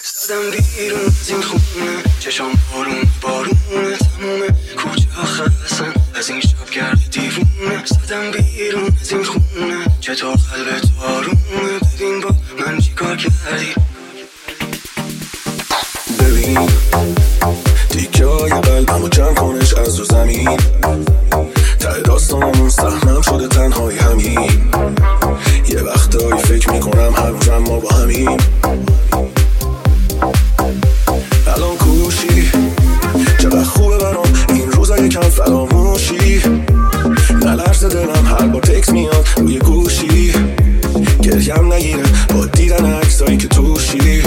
زدم بیرون از این خونه، چشام بارون بارونه، تموم کوچه ها خستن از این شب کرده دیوونه. زدم بیرون از این خونه، چطور قلبت آرومه، ببین با من چی کار کردی. ببین تیکه های قلبمو جمع کنش از رو زمین، ته داستانمون سهمم شده تنهایی همین. یه وقتایی فکر میکنم هنوزم ما با همین. الان کوشی چقدر خوبه برام این روزا یکم فراموشی. نلرزه دلم هر بار تکس میاد روی گوشی، گریم نگیره با دیدن عکسایی که توشی.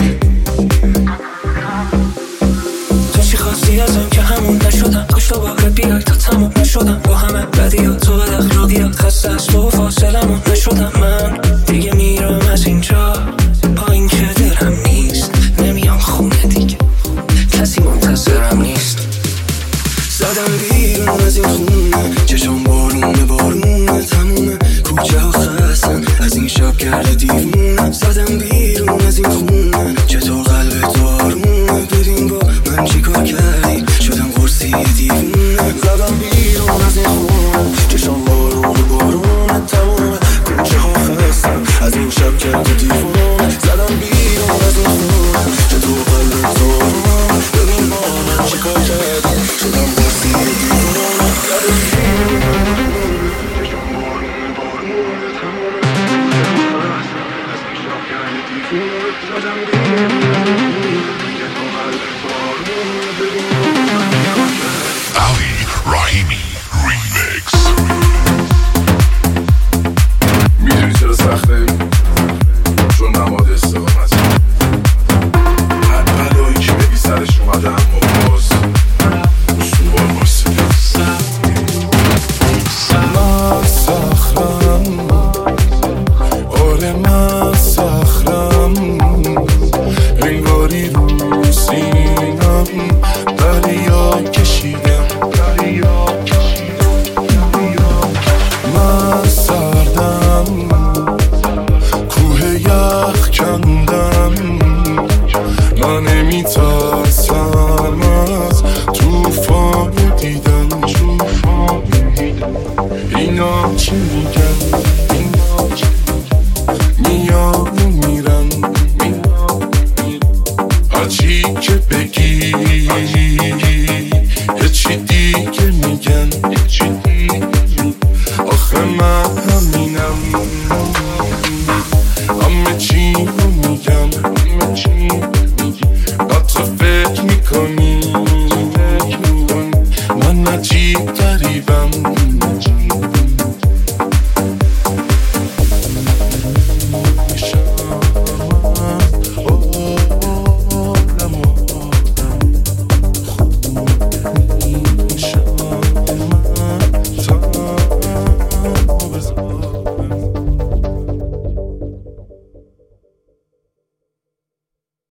تو چی خواستی ازم که همون نشدم، کاش تو باره بیای تا تموم نشدم. با همه بدیات تو بد اخلاقیات خسته از تو فاصلمون نشدم. من دیگه میرم از اینجا پایین که دلم نیست، نمیام خونه دیگه کسی منتظرم نیست. زدم بیرون از این خونه، چشم بارونه بارونه، تموم کوچه ها خستن از این شب کرده دیوونه. زدم بیرون از این خونه، چطور قلبت آرومه، ببین با من چی کار کردی، شدم قرصی دیوونه. زدم بیرون از این خونه، چشم بارونه بارونه، تموم کوچه ها خستن از این شب کرده دیوونه. زدم بیرون از این خونه، چطور قلبت آرومه، ببین با من چی کار کردی، شدم قرصی دیوونه. Ali Rahimi Remix. میدونی چرا سخته؟ چون نماد استقامت هر بلایی که بگی سرش اومده اما باز سوال واسه من سخرم، آره من سخرم، انگاری رو سینم دریا کشیدم. من سردم، کوه یخ کندم، من نمیتونم